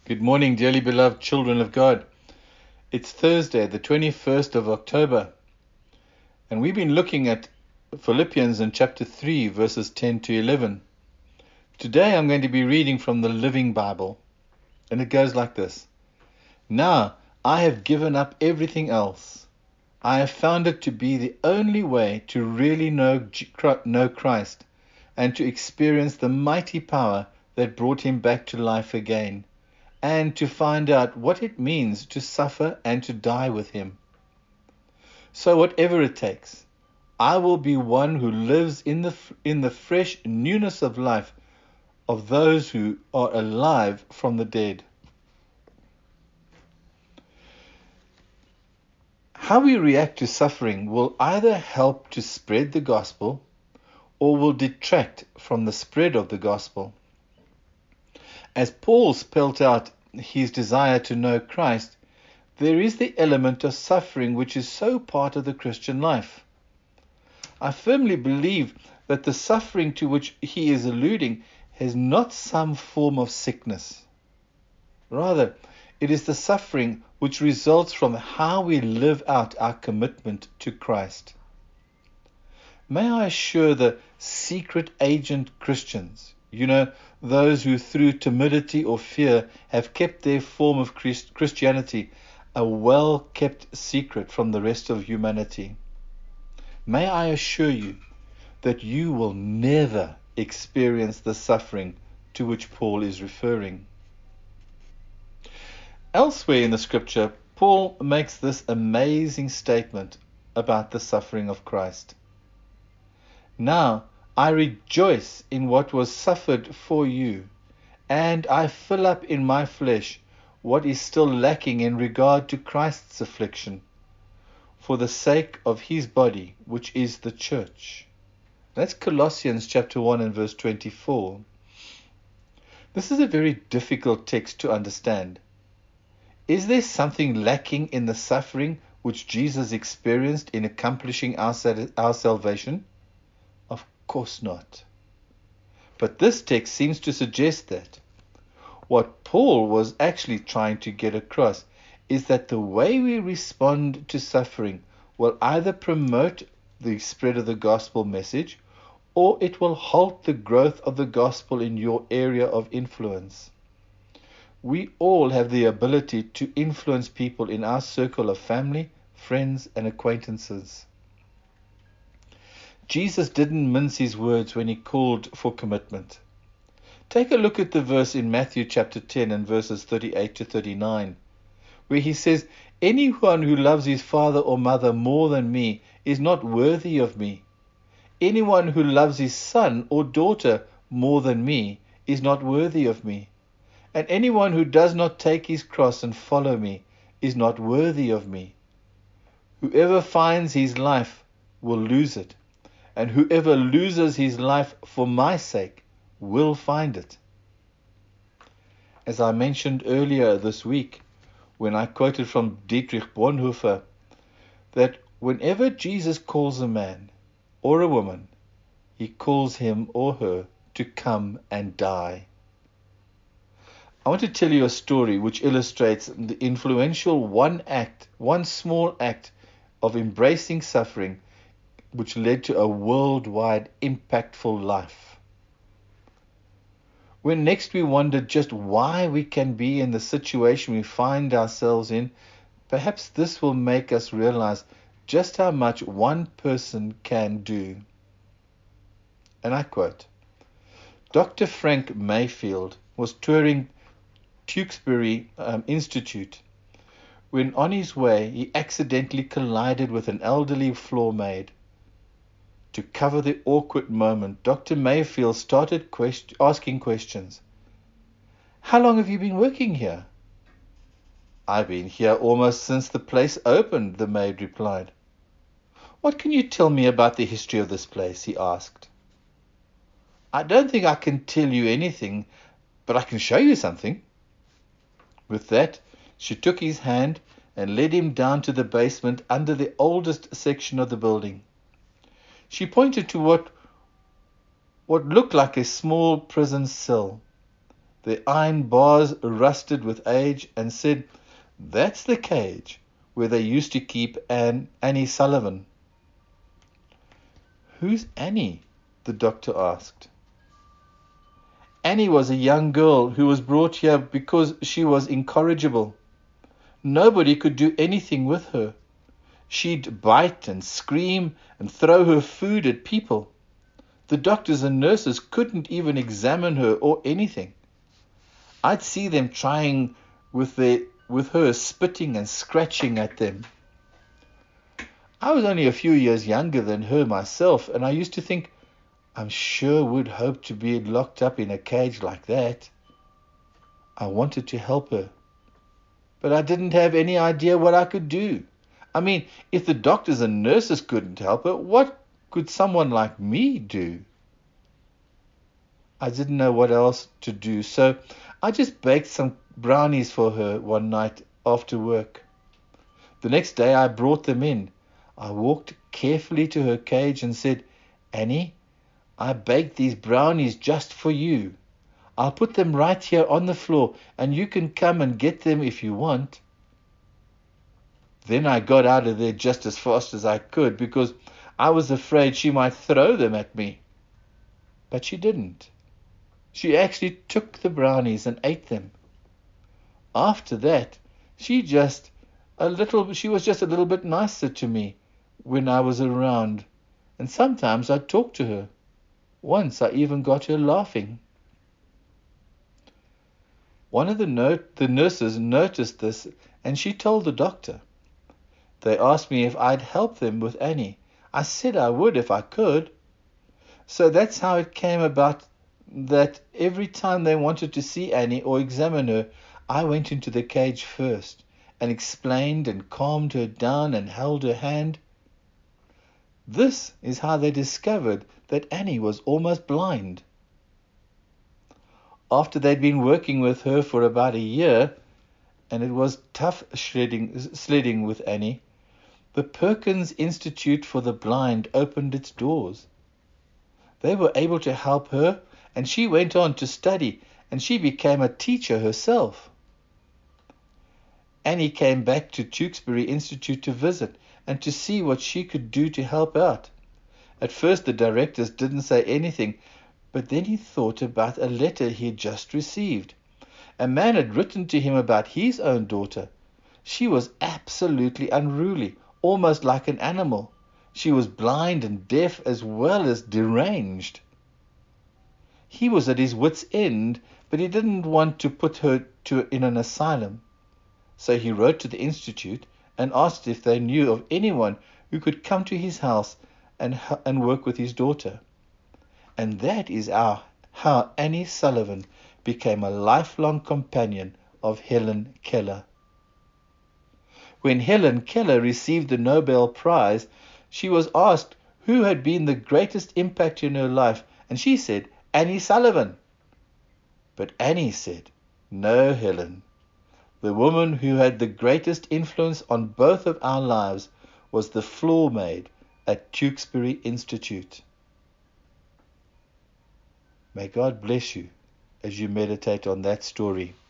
Good morning, dearly beloved children of God. It's Thursday, the 21st of October, and we've been looking at Philippians in chapter 3, verses 10 to 11. Today I'm going to be reading from the Living Bible, and it goes like this. Now I have given up everything else. I have found it to be the only way to really know Christ and to experience the mighty power that brought him back to life again, and to find out what it means to suffer and to die with him. So whatever it takes, I will be one who lives in the fresh newness of life of those who are alive from the dead. How we react to suffering will either help to spread the gospel or will detract from the spread of the gospel. As Paul spelt out his desire to know Christ, there is the element of suffering which is so part of the Christian life. I firmly believe that the suffering to which he is alluding has not some form of sickness. Rather, it is the suffering which results from how we live out our commitment to Christ. May I assure the secret agent Christians, those who through timidity or fear have kept their form of Christianity a well-kept secret from the rest of humanity. May I assure you that you will never experience the suffering to which Paul is referring. Elsewhere in the scripture, Paul makes this amazing statement about the suffering of Christ. Now I rejoice in what was suffered for you, and I fill up in my flesh what is still lacking in regard to Christ's affliction, for the sake of his body, which is the church. That's Colossians chapter 1 and verse 24. This is a very difficult text to understand. Is there something lacking in the suffering which Jesus experienced in accomplishing our salvation? Of course not. But this text seems to suggest that what Paul was actually trying to get across is that the way we respond to suffering will either promote the spread of the gospel message or it will halt the growth of the gospel in your area of influence. We all have the ability to influence people in our circle of family, friends, and acquaintances. Jesus didn't mince his words when he called for commitment. Take a look at the verse in Matthew chapter 10 and verses 38 to 39, where he says, "Anyone who loves his father or mother more than me is not worthy of me. Anyone who loves his son or daughter more than me is not worthy of me. And anyone who does not take his cross and follow me is not worthy of me. Whoever finds his life will lose it, and whoever loses his life for my sake will find it." As I mentioned earlier this week, when I quoted from Dietrich Bonhoeffer, that whenever Jesus calls a man or a woman, he calls him or her to come and die. I want to tell you a story which illustrates the influential one small act of embracing suffering which led to a worldwide impactful life. When next we wonder just why we can be in the situation we find ourselves in, perhaps this will make us realize just how much one person can do. And I quote, Dr. Frank Mayfield was touring Tewksbury Institute when on his way he accidentally collided with an elderly floor maid. To cover the awkward moment, Dr. Mayfield started asking questions. "How long have you been working here?" "I've been here almost since the place opened," the maid replied. "What can you tell me about the history of this place?" he asked. "I don't think I can tell you anything, but I can show you something." With that, she took his hand and led him down to the basement under the oldest section of the building. She pointed to what looked like a small prison cell. The iron bars rusted with age, and said, "That's the cage where they used to keep Annie Sullivan." "Who's Annie?" the doctor asked. "Annie was a young girl who was brought here because she was incorrigible. Nobody could do anything with her. She'd bite and scream and throw her food at people. The doctors and nurses couldn't even examine her or anything. I'd see them trying with her, spitting and scratching at them. I was only a few years younger than her myself, and I used to think, I sure would hope to be locked up in a cage like that. I wanted to help her, but I didn't have any idea what I could do. I mean, if the doctors and nurses couldn't help her, what could someone like me do? I didn't know what else to do, so I just baked some brownies for her one night after work. The next day I brought them in. I walked carefully to her cage and said, "Annie, I baked these brownies just for you. I'll put them right here on the floor, and you can come and get them if you want." Then I got out of there just as fast as I could, because I was afraid she might throw them at me. But she didn't. She actually took the brownies and ate them. After that, she was just a little bit nicer to me when I was around, and sometimes I talked to her. Once I even got her laughing. One of the nurses noticed this, and she told the doctor. They asked me if I'd help them with Annie. I said I would if I could. So that's how it came about that every time they wanted to see Annie or examine her, I went into the cage first and explained and calmed her down and held her hand. This is how they discovered that Annie was almost blind. After they'd been working with her for about a year, and it was tough sledding with Annie, the Perkins Institute for the Blind opened its doors. They were able to help her, and she went on to study, and she became a teacher herself. Annie came back to Tewkesbury Institute to visit and to see what she could do to help out. At first the directors didn't say anything, but then he thought about a letter he had just received. A man had written to him about his own daughter. She was absolutely unruly, almost like an animal. She was blind and deaf as well as deranged. He was at his wit's end, but he didn't want to put her in an asylum. So he wrote to the Institute and asked if they knew of anyone who could come to his house and work with his daughter. And that is how Annie Sullivan became a lifelong companion of Helen Keller. When Helen Keller received the Nobel Prize, she was asked who had been the greatest impact in her life, and she said, Annie Sullivan. But Annie said, "No, Helen. The woman who had the greatest influence on both of our lives was the floor maid at Tewkesbury Institute." May God bless you as you meditate on that story.